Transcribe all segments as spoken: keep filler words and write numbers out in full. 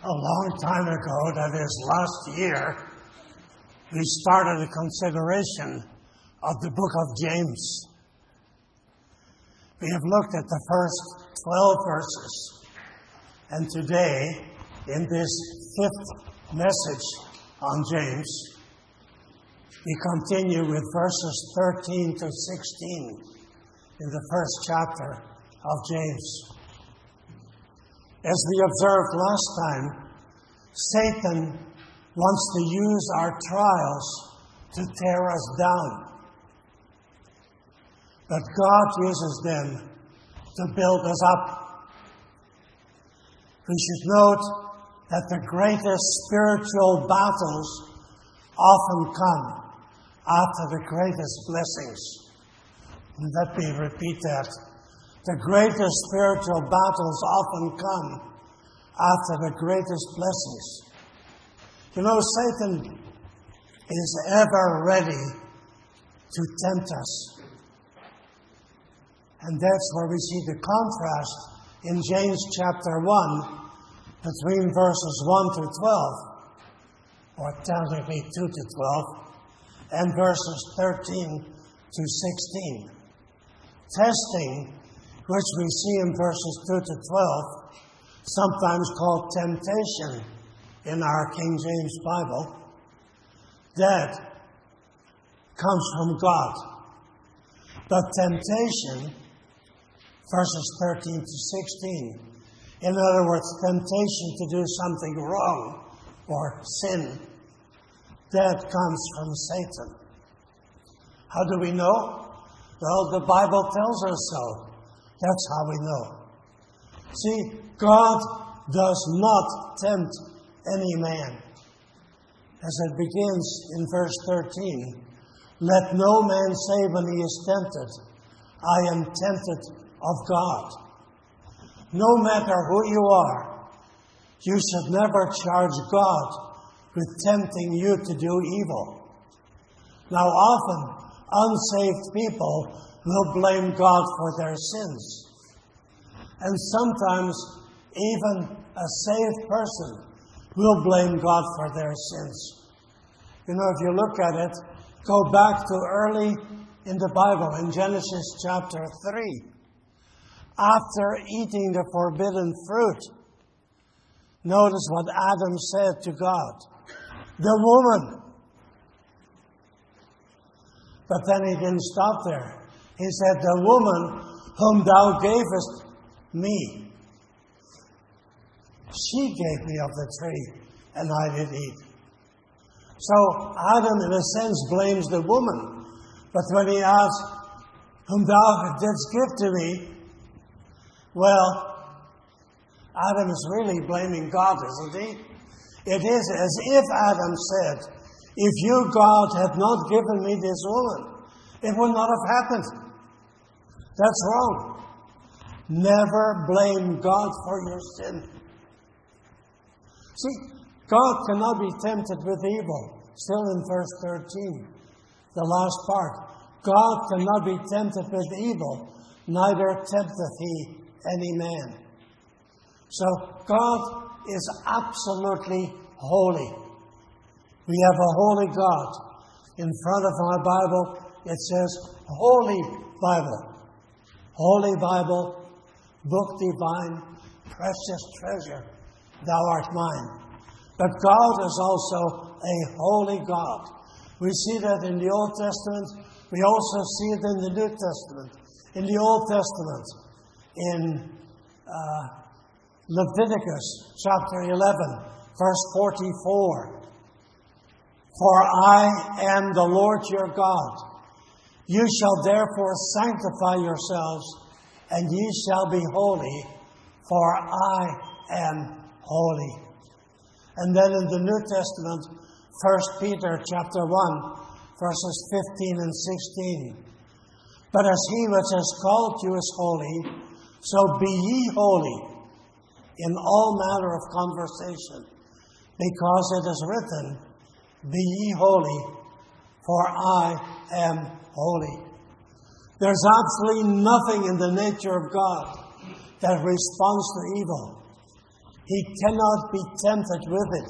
A long time ago, that is last year, we started a consideration of the book of James. We have looked at the first twelve verses, and today, in this fifth message on James, we continue with verses thirteen to sixteen in the first chapter of James. As we observed last time, Satan wants to use our trials to tear us down. But God uses them to build us up. We should note that the greatest spiritual battles often come after the greatest blessings. And let me repeat that. The greatest spiritual battles often come after the greatest blessings. You know, Satan is ever ready to tempt us. And that's where we see the contrast in James chapter one between verses one to twelve, or technically two to twelve, and verses thirteen to sixteen. Testing, which we see in verses two to twelve, sometimes called temptation in our King James Bible, that comes from God. But temptation, verses thirteen to sixteen, in other words, temptation to do something wrong or sin, that comes from Satan. How do we know? Well, the Bible tells us so. That's how we know. See, God does not tempt any man. As it begins in verse thirteen, let no man say when he is tempted, I am tempted of God. No matter who you are, you should never charge God with tempting you to do evil. Now, often, unsaved people will blame God for their sins. And sometimes even a saved person will blame God for their sins. You know, if you look at it, go back to early in the Bible, in Genesis chapter three. After eating the forbidden fruit, notice what Adam said to God. The woman. But then he didn't stop there. He said, the woman whom thou gavest me. She gave me of the tree, and I did eat. So Adam, in a sense, blames the woman. But when he asks, whom thou didst give to me, well, Adam is really blaming God, isn't he? It is as if Adam said, if you, God, had not given me this woman, it would not have happened. That's wrong. Never blame God for your sin. See, God cannot be tempted with evil. Still in verse thirteen, the last part. God cannot be tempted with evil, neither tempteth he any man. So God is absolutely holy. We have a holy God. In front of my Bible, it says, Holy Bible. Holy Bible, book divine, precious treasure, thou art mine. But God is also a holy God. We see that in the Old Testament. We also see it in the New Testament. In the Old Testament, in uh, Leviticus chapter eleven, verse forty-four. For I am the Lord your God. You shall therefore sanctify yourselves, and ye shall be holy, for I am holy. And then in the New Testament, First Peter chapter one, verses fifteen and sixteen. But as he which has called you is holy, so be ye holy in all manner of conversation, because it is written, be ye holy, for I am holy. There's absolutely nothing in the nature of God that responds to evil. He cannot be tempted with it.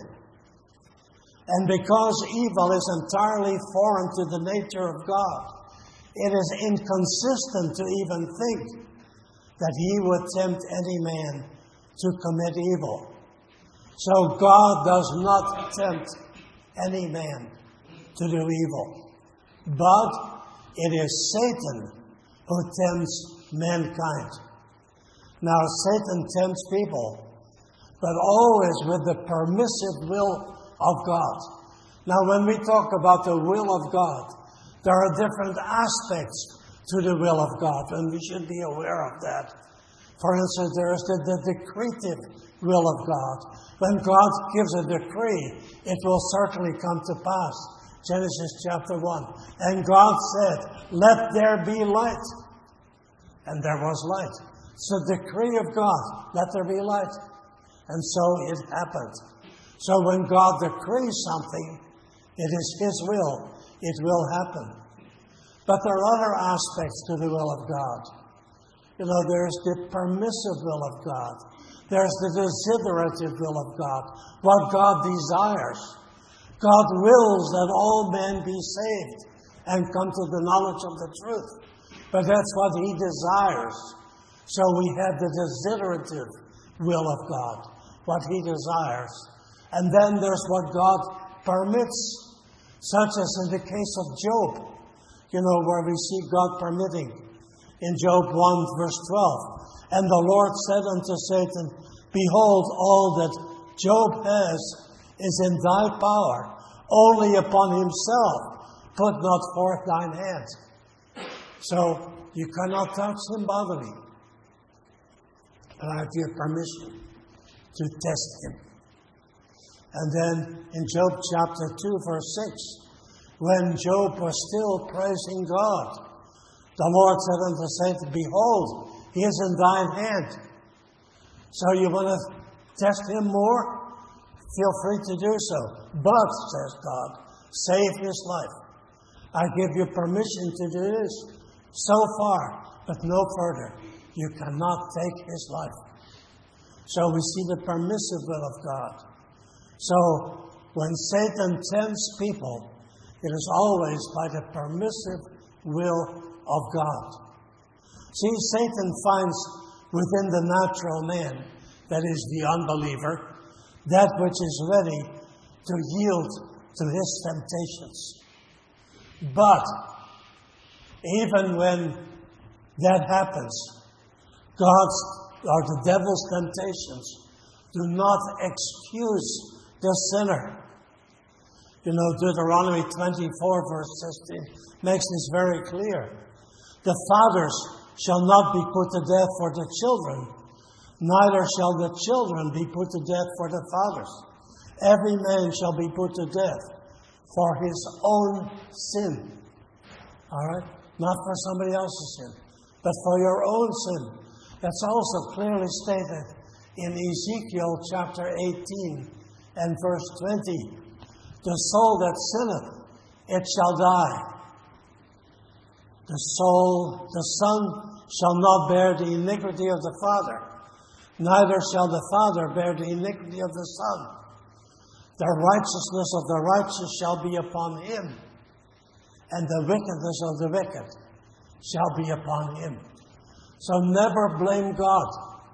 And because evil is entirely foreign to the nature of God, it is inconsistent to even think that He would tempt any man to commit evil. So God does not tempt any man to do evil. But it is Satan who tempts mankind. Now, Satan tempts people, but always with the permissive will of God. Now, when we talk about the will of God, there are different aspects to the will of God, and we should be aware of that. For instance, there is the, the decretive will of God. When God gives a decree, it will certainly come to pass. Genesis chapter one. And God said, "Let there be light." And there was light. It's the decree of God. Let there be light. And so it happened. So when God decrees something, it is His will. It will happen. But there are other aspects to the will of God. You know, there's the permissive will of God. There's the desiderative will of God. What God desires. God wills that all men be saved and come to the knowledge of the truth. But that's what He desires. So we have the desiderative will of God, what He desires. And then there's what God permits, such as in the case of Job, you know, where we see God permitting. In Job one, verse twelve, "And the Lord said unto Satan, Behold, all that Job has is in thy power. Only upon himself put not forth thine hand." So you cannot touch him bodily. But I have your permission to test him. And then in Job chapter two, verse six, when Job was still praising God, the Lord said unto Satan, "Behold, he is in thine hand." So you want to test him more? Feel free to do so. But, says God, save his life. I give you permission to do this so far, but no further. You cannot take his life. So we see the permissive will of God. So when Satan tempts people, it is always by the permissive will of God. See, Satan finds within the natural man, that is the unbeliever, that which is ready to yield to his temptations. But even when that happens, God's or the devil's temptations do not excuse the sinner. You know, Deuteronomy twenty-four, verse sixteen, makes this very clear. The fathers shall not be put to death for the children, neither shall the children be put to death for the fathers. Every man shall be put to death for his own sin. All right? Not for somebody else's sin, but for your own sin. That's also clearly stated in Ezekiel chapter eighteen and verse twenty. The soul that sinneth, it shall die. The soul, the son shall not bear the iniquity of the father, neither shall the father bear the iniquity of the son. The righteousness of the righteous shall be upon him, and the wickedness of the wicked shall be upon him. So never blame God.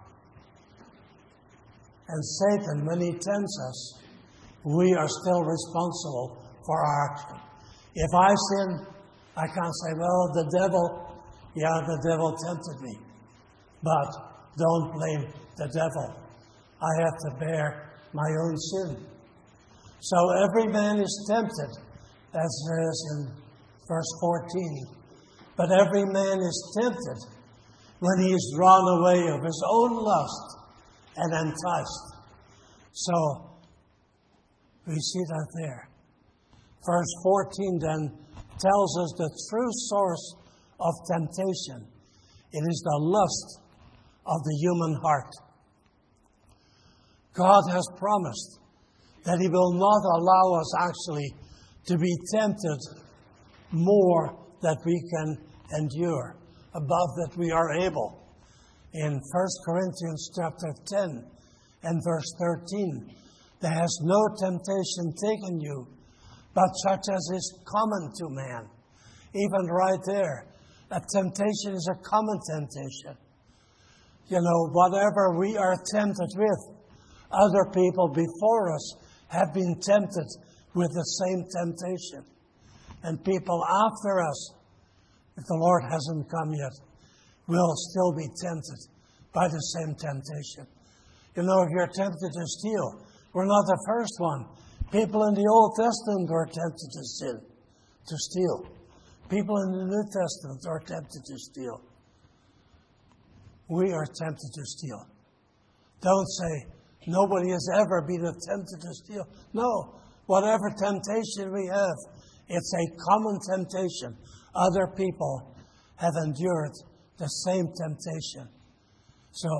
And Satan, when he tempts us, we are still responsible for our action. If I sin, I can't say, well, the devil, yeah, the devil tempted me. But don't blame the devil. I have to bear my own sin. So every man is tempted, as there is in verse fourteen. But every man is tempted when he is drawn away of his own lust and enticed. So, we see that there. Verse fourteen then tells us the true source of temptation. It is the lust of the human heart. God has promised that He will not allow us actually to be tempted more than we can endure, above that we are able. In First Corinthians chapter ten And verse thirteen, there has no temptation taken you, but such as is common to man. Even right there, a temptation is a common temptation. You know, whatever we are tempted with, other people before us have been tempted with the same temptation. And people after us, if the Lord hasn't come yet, will still be tempted by the same temptation. You know, if you're tempted to steal, we're not the first one. People in the Old Testament were tempted to sin, to steal. People in the New Testament are tempted to steal. We are tempted to steal. Don't say, nobody has ever been tempted to steal. No, whatever temptation we have, it's a common temptation. Other people have endured the same temptation. So,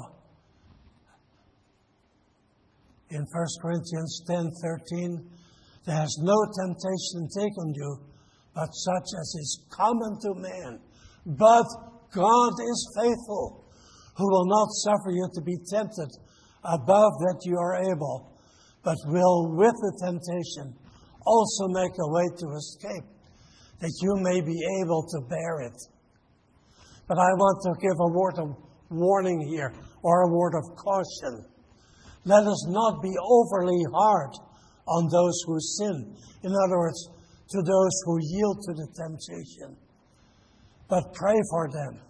in First Corinthians ten thirteen, there has no temptation taken you, but such as is common to man. But God is faithful, who will not suffer you to be tempted above that you are able, but will with the temptation also make a way to escape, that you may be able to bear it. But I want to give a word of warning here, or a word of caution. Let us not be overly hard on those who sin. In other words, to those who yield to the temptation. But pray for them.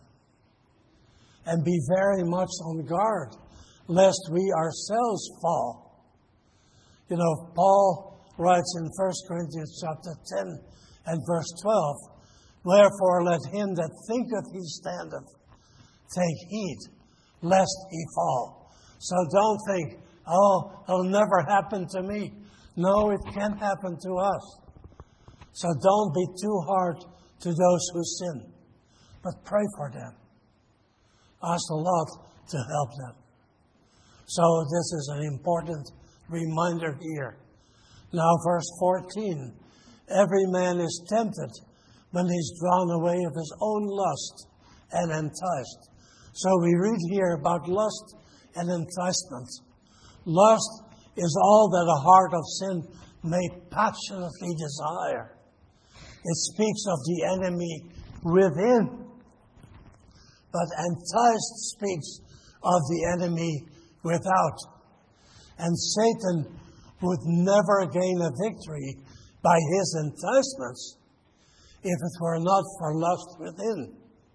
And be very much on guard, lest we ourselves fall. You know, Paul writes in First Corinthians chapter ten and verse twelve, wherefore let him that thinketh he standeth take heed, lest he fall. So don't think, oh, it'll never happen to me. No, it can happen to us. So don't be too hard to those who sin, but pray for them. Ask the Lord to help them. So this is an important reminder here. Now verse fourteen, every man is tempted when he's drawn away of his own lust and enticed. So we read here about lust and enticement. Lust is all that a heart of sin may passionately desire. It speaks of the enemy within. But enticed speaks of the enemy without. And Satan would never gain a victory by his enticements if it were not for lust within.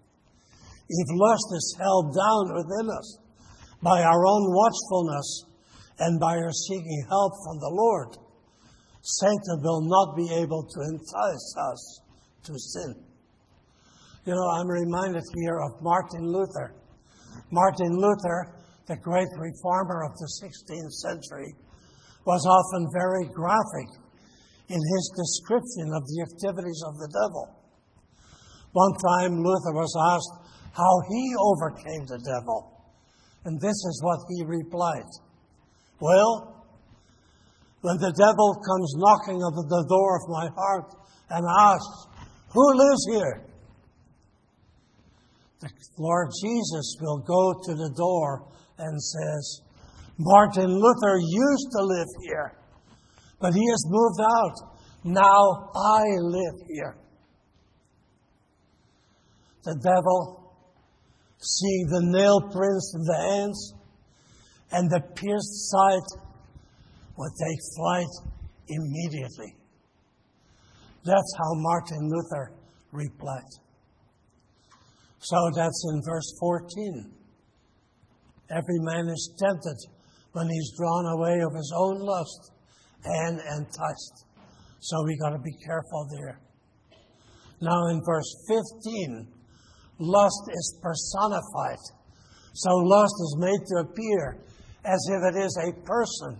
If lust is held down within us by our own watchfulness and by our seeking help from the Lord, Satan will not be able to entice us to sin. You know, I'm reminded here of Martin Luther. Martin Luther, the great reformer of the sixteenth century, was often very graphic in his description of the activities of the devil. One time Luther was asked how he overcame the devil. And this is what he replied. Well, when the devil comes knocking on the door of my heart and asks, who lives here? The Lord Jesus will go to the door and says, Martin Luther used to live here, but he has moved out. Now I live here. The devil, seeing the nail prints in the hands and the pierced side, would take flight immediately. That's how Martin Luther replied. So that's in verse fourteen. Every man is tempted when he's drawn away of his own lust and enticed. So we got to be careful there. Now in verse fifteen, lust is personified. So lust is made to appear as if it is a person.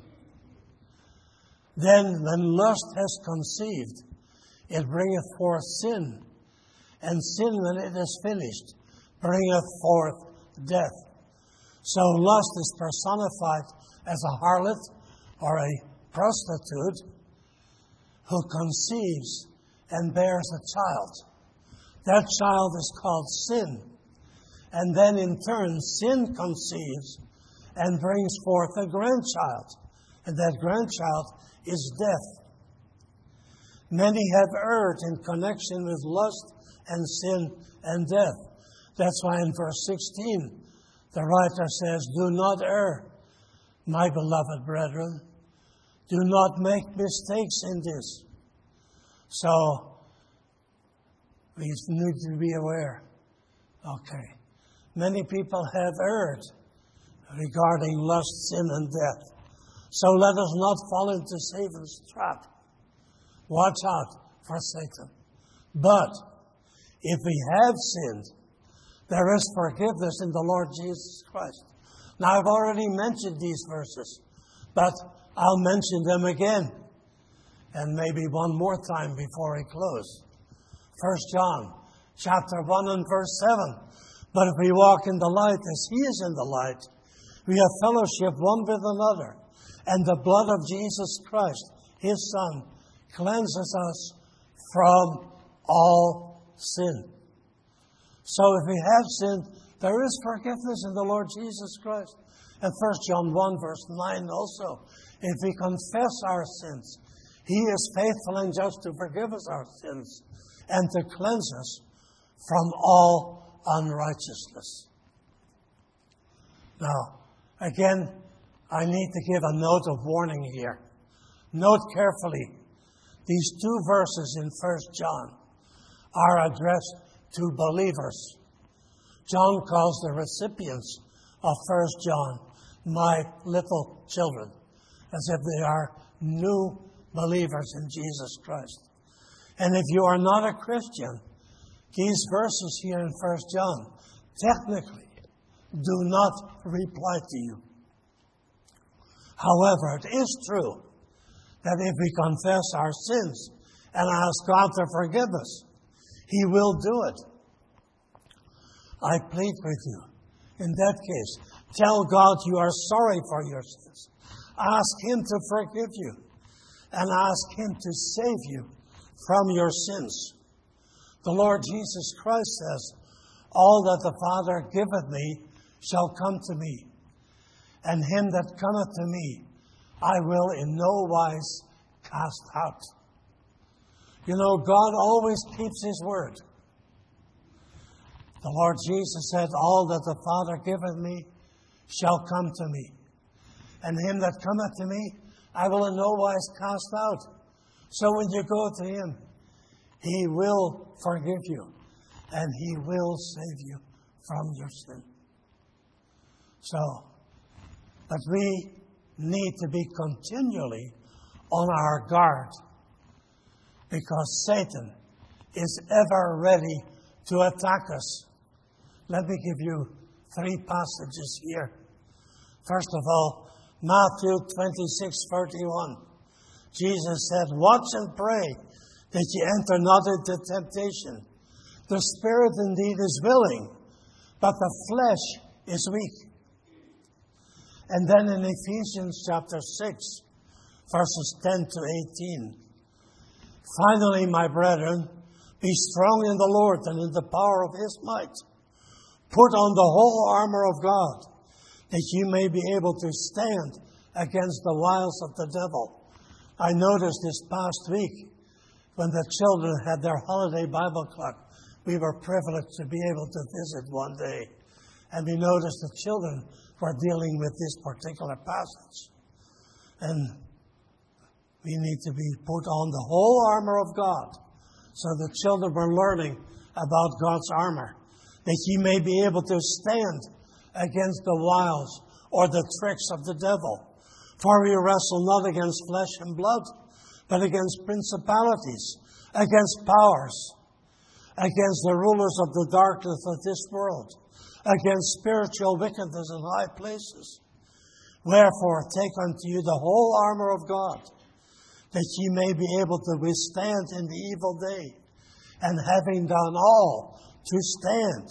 Then when lust has conceived, it bringeth forth sin. And sin, when it is finished, bringeth forth death. So lust is personified as a harlot or a prostitute who conceives and bears a child. That child is called sin. And then in turn, sin conceives and brings forth a grandchild, and that grandchild is death. Many have erred in connection with lust and sin and death. That's why in verse sixteen, the writer says, "Do not err, my beloved brethren. Do not make mistakes in this." So, we need to be aware. Okay. Many people have erred regarding lust, sin, and death. So let us not fall into Satan's trap. Watch out for Satan. But if we have sinned, there is forgiveness in the Lord Jesus Christ. Now, I've already mentioned these verses, but I'll mention them again, and maybe one more time before I close. First John, chapter one and verse seven. "But if we walk in the light as he is in the light, we have fellowship one with another, and the blood of Jesus Christ, his Son, cleanses us from all sin." So if we have sinned, there is forgiveness in the Lord Jesus Christ. And First John one, verse nine also, "If we confess our sins, he is faithful and just to forgive us our sins and to cleanse us from all unrighteousness." Now, again, I need to give a note of warning here. Note carefully, these two verses in First John are addressed to believers. John calls the recipients of First John "my little children," as if they are new believers in Jesus Christ. And if you are not a Christian, these verses here in First John technically do not reply to you. However, it is true that if we confess our sins and ask God to forgive us, he will do it. I plead with you, in that case, tell God you are sorry for your sins. Ask him to forgive you, and ask him to save you from your sins. The Lord Jesus Christ says, "All that the Father giveth me shall come to me, and him that cometh to me I will in no wise cast out." You know, God always keeps his word. The Lord Jesus said, "All that the Father giveth me shall come to me, and him that cometh to me I will in no wise cast out." So when you go to him, he will forgive you, and he will save you from your sin. So, but we need to be continually on our guard, because Satan is ever ready to attack us. Let me give you three passages here. First of all, Matthew twenty-six, thirty-one. Jesus said, "Watch and pray that ye enter not into temptation. The spirit indeed is willing, but the flesh is weak." And then in Ephesians chapter six, verses ten to eighteen. "Finally, my brethren, be strong in the Lord and in the power of his might. Put on the whole armor of God, that you may be able to stand against the wiles of the devil." I noticed this past week, when the children had their holiday Bible club, we were privileged to be able to visit one day. And we noticed the children were dealing with this particular passage. And we need to be put on the whole armor of God. So the children were learning about God's armor, that ye may be able to stand against the wiles or the tricks of the devil. For we wrestle not against flesh and blood, but against principalities, against powers, against the rulers of the darkness of this world, against spiritual wickedness in high places. Wherefore, take unto you the whole armor of God, that ye may be able to withstand in the evil day, and having done all, to stand.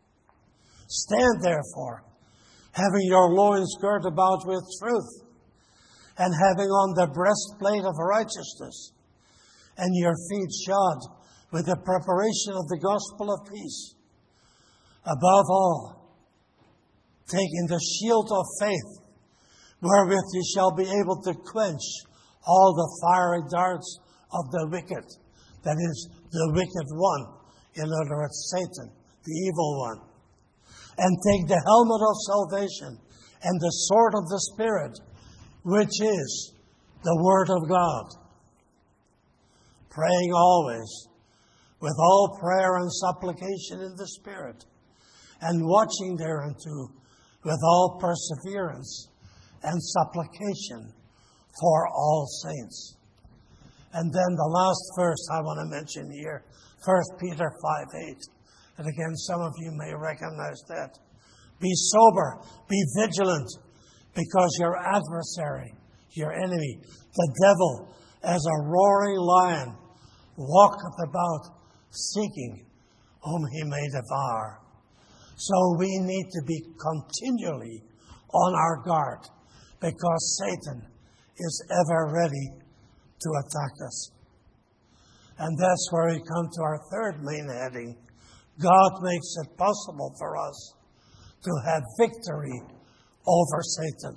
Stand therefore, having your loins girt about with truth, and having on the breastplate of righteousness, and your feet shod with the preparation of the gospel of peace. Above all, taking the shield of faith, wherewith ye shall be able to quench all the fiery darts of the wicked, that is, the wicked one, in other words, Satan, the evil one. And take the helmet of salvation and the sword of the Spirit, which is the Word of God. Praying always, with all prayer and supplication in the Spirit, and watching thereunto with all perseverance and supplication for all saints. And then the last verse I want to mention here, First Peter five eight. And again, some of you may recognize that. Be sober, be vigilant, because your adversary, your enemy, the devil, as a roaring lion, walketh about seeking whom he may devour. So we need to be continually on our guard, because Satan is ever ready to attack us. And that's where we come to our third main heading. God makes it possible for us to have victory over Satan.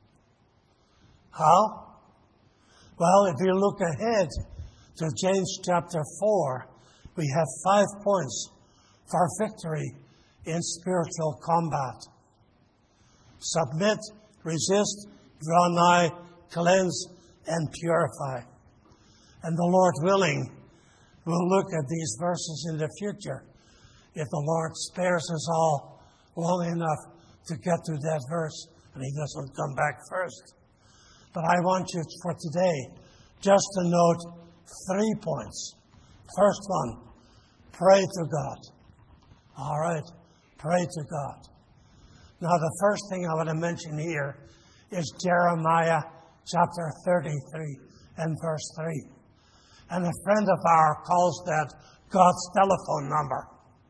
How? Well, if you look ahead to James chapter four, we have five points for victory in spiritual combat. Submit, resist, draw nigh, cleanse, and purify. And the Lord willing, we'll look at these verses in the future, if the Lord spares us all long enough to get to that verse, and He doesn't come back first. But I want you for today just to note three points. First one, pray to God. All right, pray to God. Now, the first thing I want to mention here is Jeremiah chapter thirty-three and verse three. And a friend of ours calls that God's telephone number.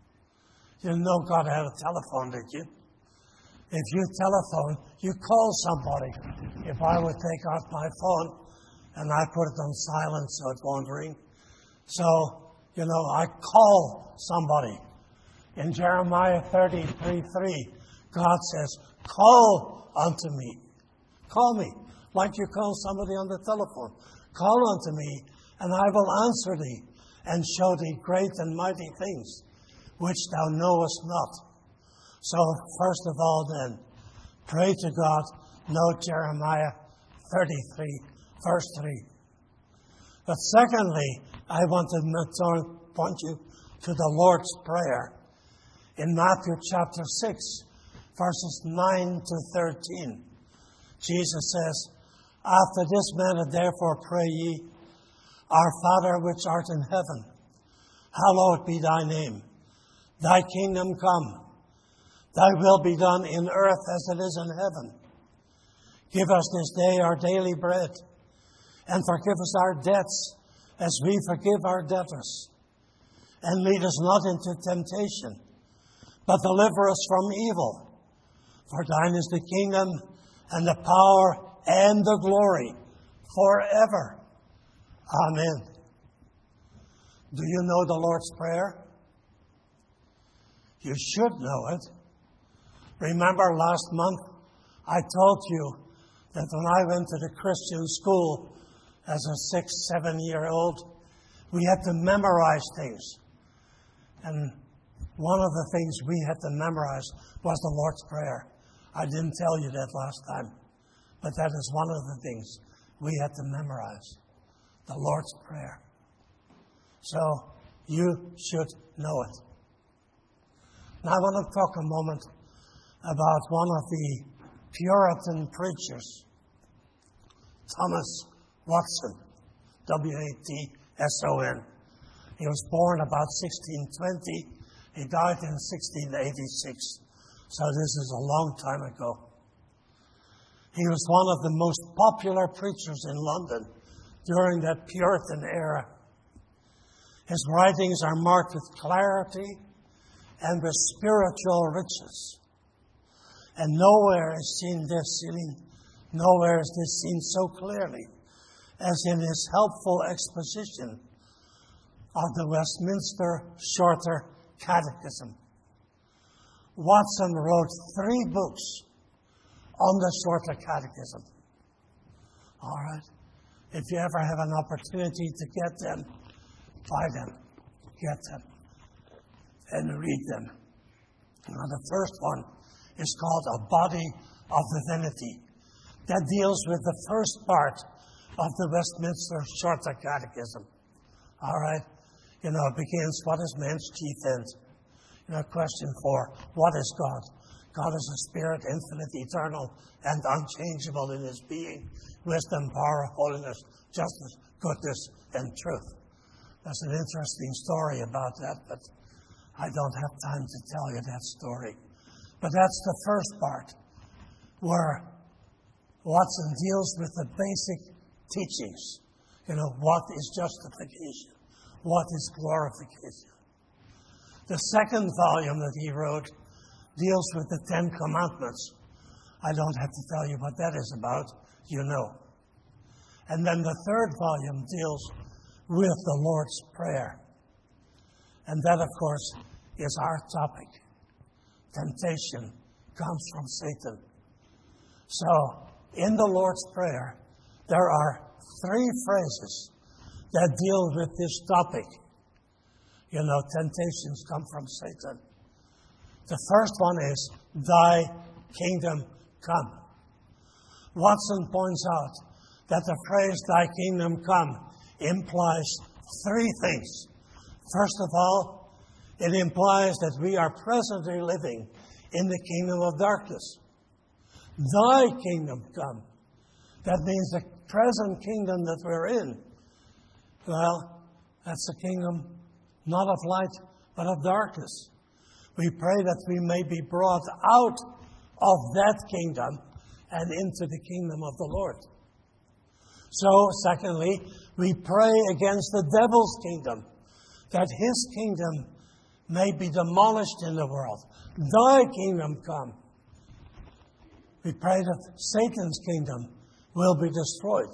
You didn't know God had a telephone, did you? If you telephone, you call somebody. If I would take out my phone and I put it on silent so it won't ring. So, you know, I call somebody. In Jeremiah thirty-three three, God says, call unto me. Call me, like you call somebody on the telephone. Call unto me, and I will answer thee, and show thee great and mighty things, which thou knowest not. So, first of all then, pray to God. Note Jeremiah thirty-three, verse three. But secondly, I want to point you to the Lord's Prayer in Matthew chapter six, verses nine to thirteen. Jesus says, After this manner therefore pray ye, Our Father which art in heaven, hallowed be thy name. Thy kingdom come. Thy will be done in earth as it is in heaven. Give us this day our daily bread, and forgive us our debts as we forgive our debtors. And lead us not into temptation, but deliver us from evil. For thine is the kingdom, and the power, and the glory, forever. Amen. Do you know the Lord's Prayer? You should know it. Remember last month, I told you that when I went to the Christian school as a six, seven-year-old, we had to memorize things. And one of the things we had to memorize was the Lord's Prayer. I didn't tell you that last time, but that is one of the things we had to memorize, the Lord's Prayer. So you should know it. Now I want to talk a moment about one of the Puritan preachers, Thomas Watson, W A T S O N. He was born about sixteen twenty. He died in sixteen eighty-six. So this is a long time ago. He was one of the most popular preachers in London during that Puritan era. His writings are marked with clarity and with spiritual riches. And nowhere is seen this seen, nowhere is this seen so clearly as in his helpful exposition of the Westminster Shorter Catechism. Watson wrote three books on the Shorter Catechism. All right? If you ever have an opportunity to get them, buy them, get them, and read them. Now, the first one is called A Body of Divinity. That deals with the first part of the Westminster Shorter Catechism. All right? You know, it begins, what is man's chief end? You know, question four, what is God? God is a spirit, infinite, eternal, and unchangeable in his being, wisdom, power, holiness, justice, goodness, and truth. There's an interesting story about that, but I don't have time to tell you that story. But that's the first part, where Watson deals with the basic teachings. You know, what is justification? What is glorification? The second volume that he wrote deals with the Ten Commandments. I don't have to tell you what that is about. You know. And then the third volume deals with the Lord's Prayer. And that, of course, is our topic. Temptation comes from Satan. So, in the Lord's Prayer, there are three phrases that deal with this topic. You know, temptations come from Satan. The first one is, thy kingdom come. Watson points out that the phrase, thy kingdom come, implies three things. First of all, it implies that we are presently living in the kingdom of darkness. Thy kingdom come. That means the present kingdom that we're in. Well, that's a kingdom not of light, but of darkness. We pray that we may be brought out of that kingdom and into the kingdom of the Lord. So, secondly, we pray against the devil's kingdom, that his kingdom may be demolished in the world. Thy kingdom come. We pray that Satan's kingdom will be destroyed.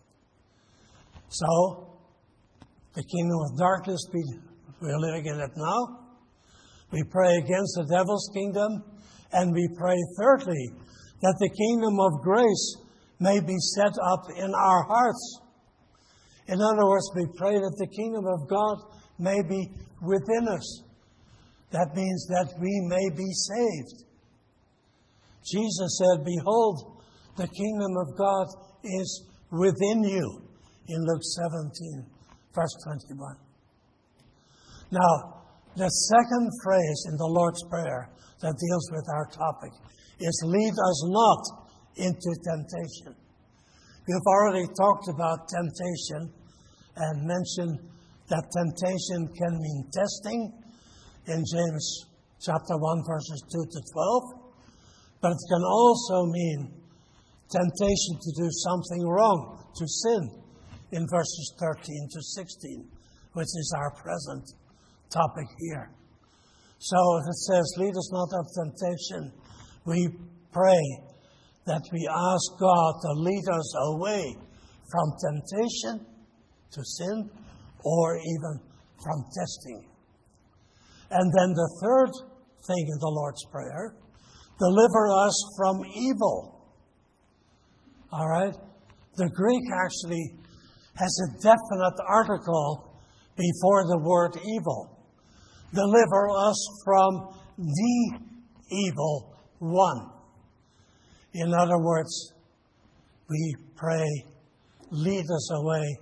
So, the kingdom of darkness, be, we're living in it now. We pray against the devil's kingdom. And we pray, thirdly, that the kingdom of grace may be set up in our hearts. In other words, we pray that the kingdom of God may be within us. That means that we may be saved. Jesus said, behold, the kingdom of God is within you, in Luke seventeen, verse twenty-one. Now, the second phrase in the Lord's Prayer that deals with our topic is, lead us not into temptation. We've already talked about temptation and mentioned that temptation can mean testing in James chapter one, verses two to twelve. But it can also mean temptation to do something wrong, to sin, in verses thirteen to sixteen, which is our present topic here. So if it says, lead us not of temptation, we pray that we ask God to lead us away from temptation, to sin, or even from testing. And then the third thing in the Lord's Prayer, deliver us from evil. All right? The Greek actually has a definite article before the word evil. Deliver us from the evil one. In other words, we pray, lead us away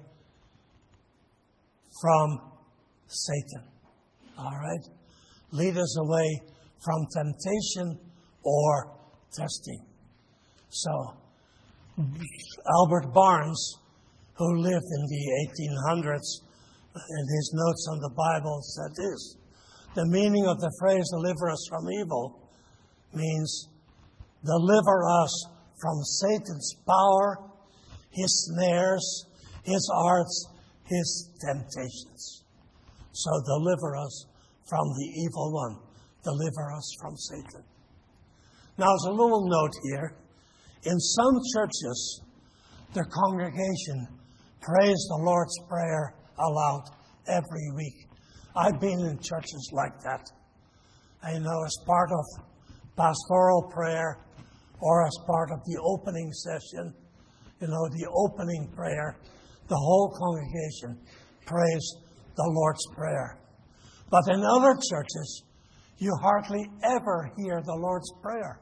from Satan. All right? Lead us away from temptation or testing. So, Albert Barnes, who lived in the eighteen hundreds, in his notes on the Bible, said this: the meaning of the phrase, deliver us from evil, means deliver us from Satan's power, his snares, his arts, his temptations. So deliver us from the evil one. Deliver us from Satan. Now, as a little note here, in some churches, the congregation prays the Lord's Prayer aloud every week. I've been in churches like that. I know as part of pastoral prayer or as part of the opening session, you know, the opening prayer, the whole congregation prays the Lord's Prayer. But in other churches, you hardly ever hear the Lord's Prayer.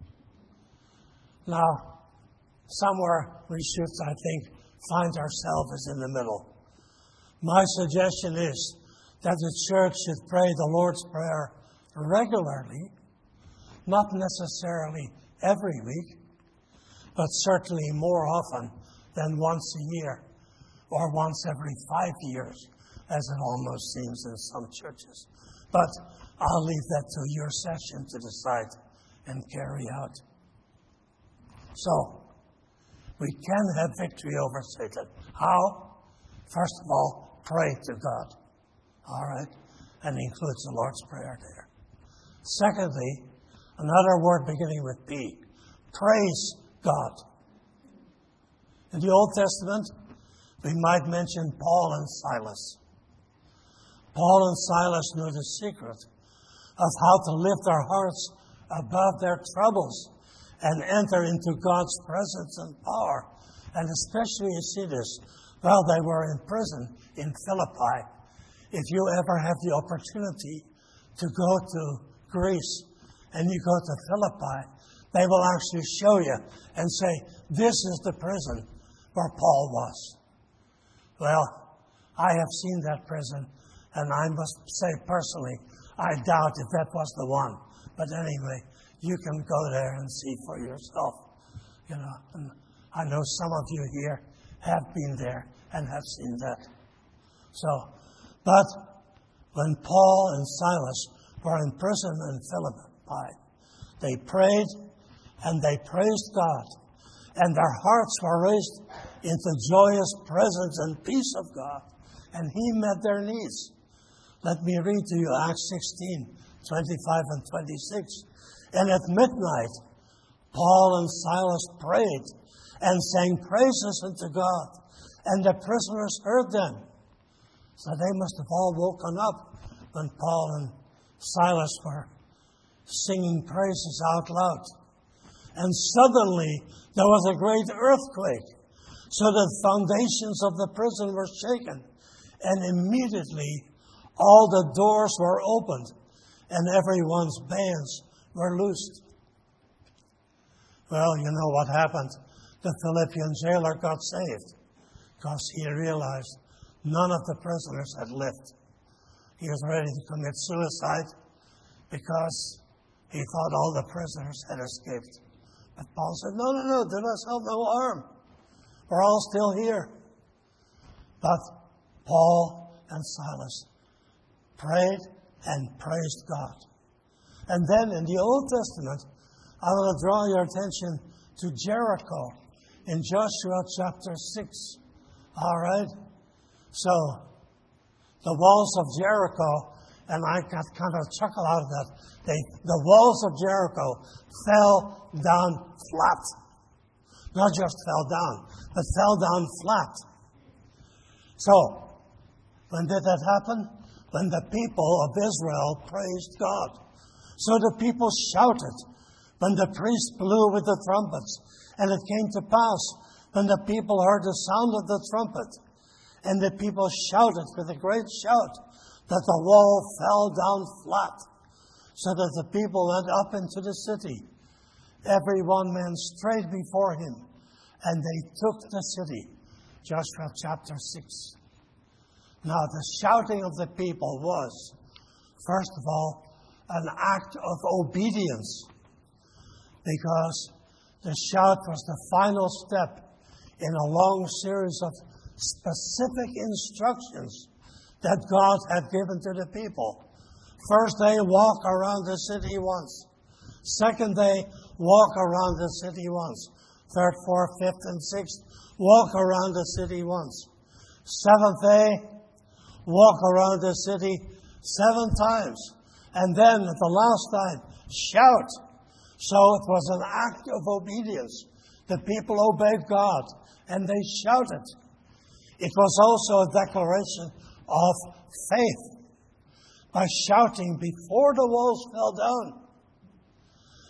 Now, somewhere we should, I think, find ourselves in the middle. My suggestion is that the church should pray the Lord's Prayer regularly, not necessarily every week, but certainly more often than once a year or once every five years, as it almost seems in some churches. But I'll leave that to your session to decide and carry out. So, we can have victory over Satan. How? First of all, pray to God. All right? And includes the Lord's Prayer there. Secondly, another word beginning with P. Praise God. In the Old Testament, we might mention Paul and Silas. Paul and Silas knew the secret of how to lift their hearts above their troubles and enter into God's presence and power. And especially, you see this, while they were in prison in Philippi. If you ever have the opportunity to go to Greece and you go to Philippi, they will actually show you and say, this is the prison where Paul was. Well, I have seen that prison, and I must say personally, I doubt if that was the one. But anyway, you can go there and see for yourself. You know, and I know some of you here have been there and have seen that. So, but when Paul and Silas were in prison in Philippi, they prayed and they praised God, and their hearts were raised into joyous presence and peace of God, and He met their needs. Let me read to you Acts sixteen, twenty-five and twenty-six. And at midnight, Paul and Silas prayed and sang praises unto God, and the prisoners heard them. So they must have all woken up when Paul and Silas were singing praises out loud. And suddenly there was a great earthquake, so the foundations of the prison were shaken, and immediately all the doors were opened, and everyone's bands were loosed. Well, you know what happened. The Philippian jailer got saved because he realized none of the prisoners had lived. He was ready to commit suicide because he thought all the prisoners had escaped. But Paul said, no, no, no, do yourself no harm. We're all still here. But Paul and Silas prayed and praised God. And then in the Old Testament, I want to draw your attention to Jericho in Joshua chapter six. All right? So, the walls of Jericho, and I got kind of a chuckle out of that. They, the walls of Jericho fell down flat. Not just fell down, but fell down flat. So, when did that happen? When the people of Israel praised God. So the people shouted when the priest blew with the trumpets. And it came to pass when the people heard the sound of the trumpet, and the people shouted with a great shout, that the wall fell down flat, so that the people went up into the city, every one man straight before him, and they took the city. Joshua chapter six. Now, the shouting of the people was, first of all, an act of obedience, because the shout was the final step in a long series of specific instructions that God had given to the people. First, they walk around the city once. Second, they walk around the city once. Third, fourth, fifth, and sixth, walk around the city once. Seventh day, walk around the city seven times. And then, at the last time, shout. So it was an act of obedience. The people obeyed God, and they shouted. It was also a declaration of faith by shouting before the walls fell down.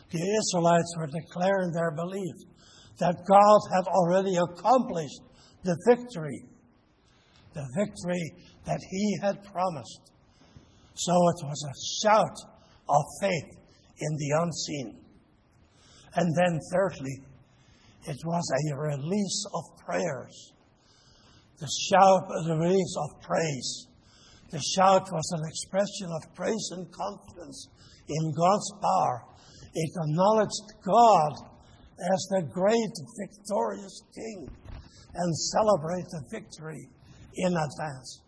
The Israelites were declaring their belief that God had already accomplished the victory, the victory that He had promised. So it was a shout of faith in the unseen. And then thirdly, it was a release of prayers. The shout, the release of praise. The shout was an expression of praise and confidence in God's power. It acknowledged God as the great victorious King and celebrated the victory in advance.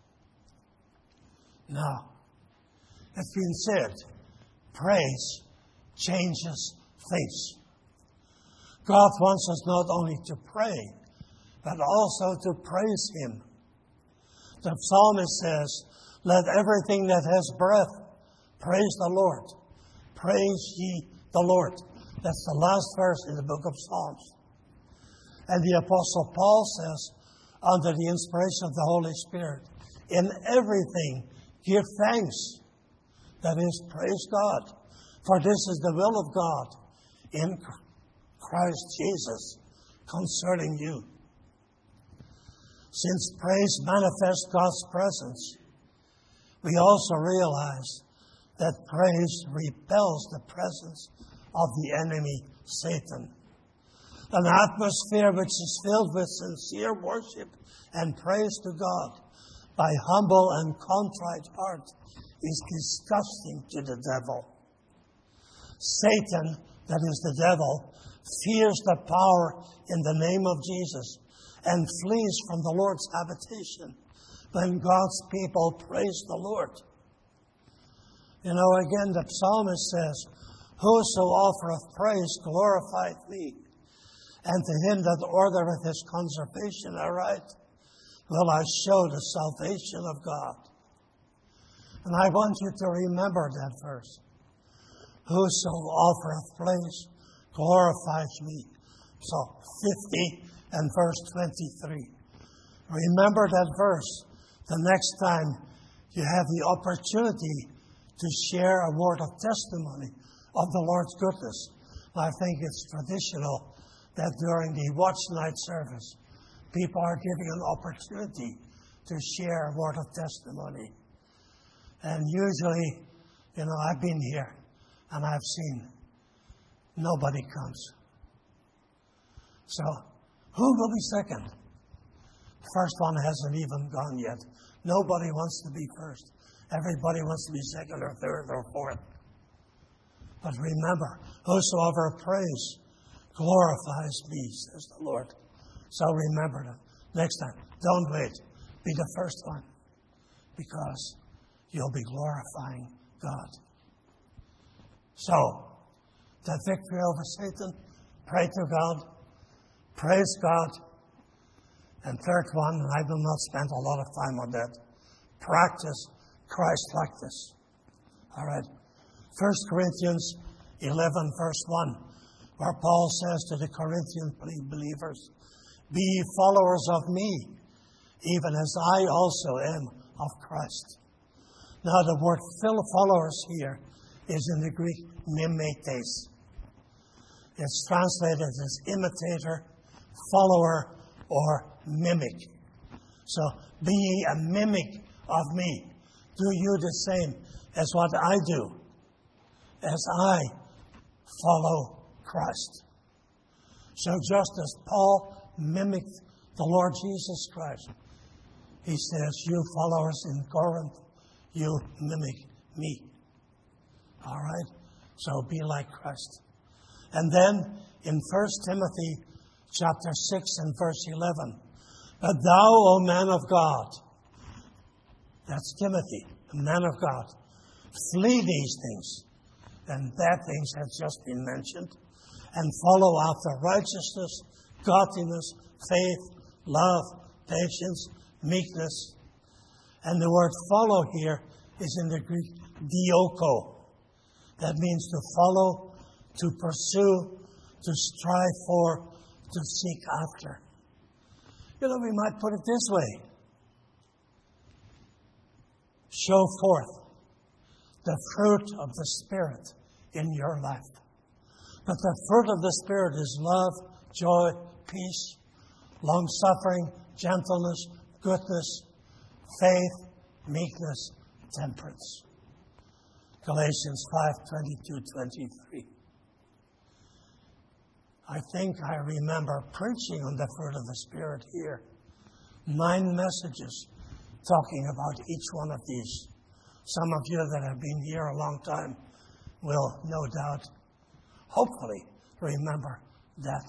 Now, it's been said, praise changes things. God wants us not only to pray, but also to praise Him. The psalmist says, "Let everything that has breath praise the Lord. Praise ye the Lord." That's the last verse in the book of Psalms. And the Apostle Paul says, under the inspiration of the Holy Spirit, "In everything give thanks." That is, praise God. For this is the will of God in Christ Jesus concerning you. Since praise manifests God's presence, we also realize that praise repels the presence of the enemy, Satan. An atmosphere which is filled with sincere worship and praise to God by humble and contrite heart is disgusting to the devil. Satan, that is the devil, fears the power in the name of Jesus and flees from the Lord's habitation when God's people praise the Lord. You know, again, the psalmist says, "Whoso offereth praise glorifieth me, and to him that ordereth his conservation aright will I show the salvation of God." And I want you to remember that verse. "Whoso offereth praise glorifies me." So fifty and verse twenty-three. Remember that verse the next time you have the opportunity to share a word of testimony of the Lord's goodness. I think it's traditional that during the watch night service, people are given an opportunity to share a word of testimony. And usually, you know, I've been here and I've seen nobody comes. So, who will be second? The first one hasn't even gone yet. Nobody wants to be first. Everybody wants to be second or third or fourth. But remember, whosoever praise glorifies me, says the Lord. So remember that. Next time, don't wait. Be the first one, because you'll be glorifying God. So, the victory over Satan, pray to God, praise God. And third one, and I will not spend a lot of time on that, practice Christ-likeness. All right. First Corinthians eleven, verse one, where Paul says to the Corinthian believers, "Be ye followers of me, even as I also am of Christ." Now, the word followers here is in the Greek mimetes. It's translated as imitator, follower, or mimic. So, be ye a mimic of me. Do you the same as what I do, as I follow Christ. So just as Paul mimicked the Lord Jesus Christ, he says, "You followers in Corinth, you mimic me." All right? So be like Christ. And then in First Timothy chapter six and verse eleven, "But thou, O man of God," that's Timothy, a man of God, "flee these things," and bad things have just been mentioned, "and follow after righteousness, godliness, faith, love, patience, meekness." And the word follow here is in the Greek dioko. That means to follow, to pursue, to strive for, to seek after. You know, we might put it this way. Show forth the fruit of the Spirit in your life. But the fruit of the Spirit is love, joy, peace, long-suffering, gentleness, goodness, faith, meekness, temperance. Galatians five, twenty-two, twenty-three. I think I remember preaching on the fruit of the Spirit here. Nine messages talking about each one of these. Some of you that have been here a long time will no doubt, hopefully, remember that.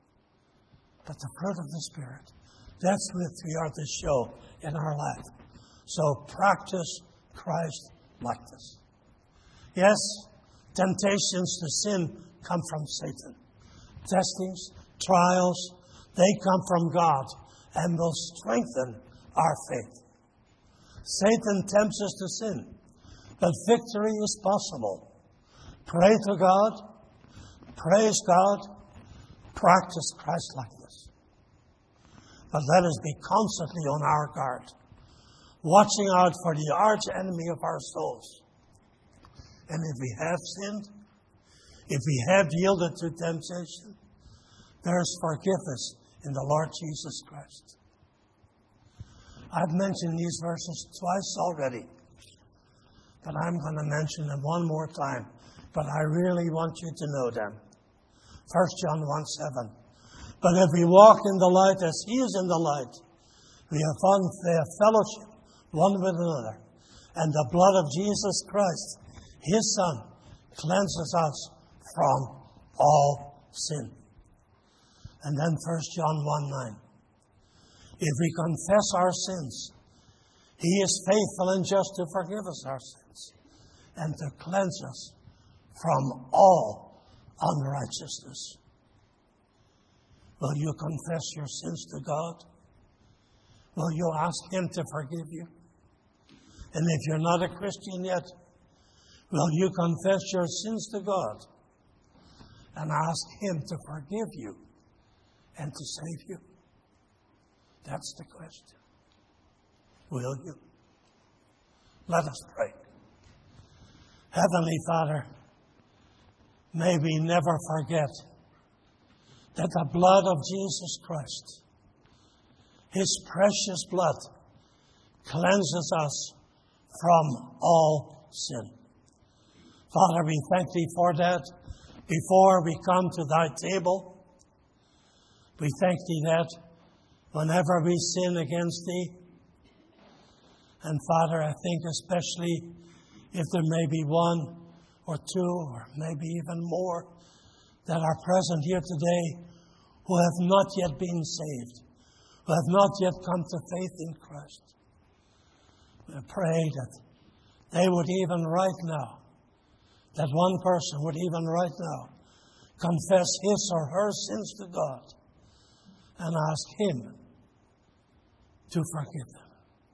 But the fruit of the Spirit, that's what we are to show in our life. So practice Christ likeness. Yes, temptations to sin come from Satan. Testings, trials, they come from God and will strengthen our faith. Satan tempts us to sin, but victory is possible. Pray to God, praise God, practice Christ-likeness. But let us be constantly on our guard, watching out for the arch enemy of our souls. And if we have sinned, if we have yielded to temptation, there is forgiveness in the Lord Jesus Christ. I've mentioned these verses twice already, but I'm going to mention them one more time. But I really want you to know them. First John one seven. But if we walk in the light as He is in the light, we have, fun, we have fellowship one with another. And the blood of Jesus Christ, His Son, cleanses us from all sin. And then First John one nine. If we confess our sins, He is faithful and just to forgive us our sins and to cleanse us from all unrighteousness. Will you confess your sins to God? Will you ask Him to forgive you? And if you're not a Christian yet, will you confess your sins to God and ask Him to forgive you and to save you? That's the question. Will you? Let us pray. Heavenly Father, may we never forget that the blood of Jesus Christ, His precious blood, cleanses us from all sin. Father, we thank Thee for that. Before we come to Thy table, we thank Thee that whenever we sin against Thee, and Father, I think especially if there may be one or two or maybe even more that are present here today who have not yet been saved, who have not yet come to faith in Christ. I pray that they would even right now, that one person would even right now confess his or her sins to God and ask Him to forgive them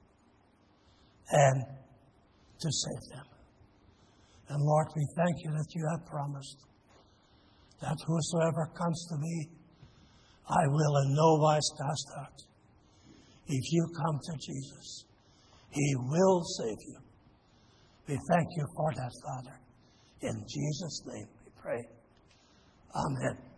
and to save them. And Lord, we thank You that You have promised that whosoever comes to Me, I will in no wise cast out. If you come to Jesus, He will save you. We thank You for that, Father. In Jesus' name we pray. Amen.